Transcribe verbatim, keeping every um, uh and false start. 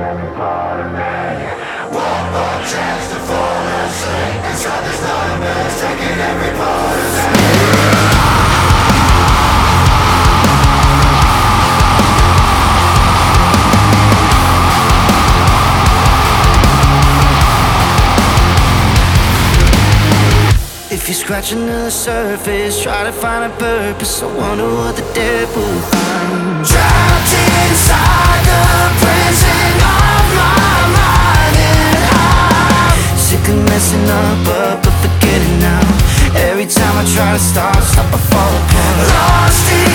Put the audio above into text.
every part of me. One more chance to fall asleep inside this nightmare, taking every part of me. If you're scratching to the surface, try to find a purpose. I wonder what the dead will find. Trapped inside the prison of my mind, and I'm sick of messing up, up, but forgetting now. Every time I try to stop, stop, I fall apart. Lost in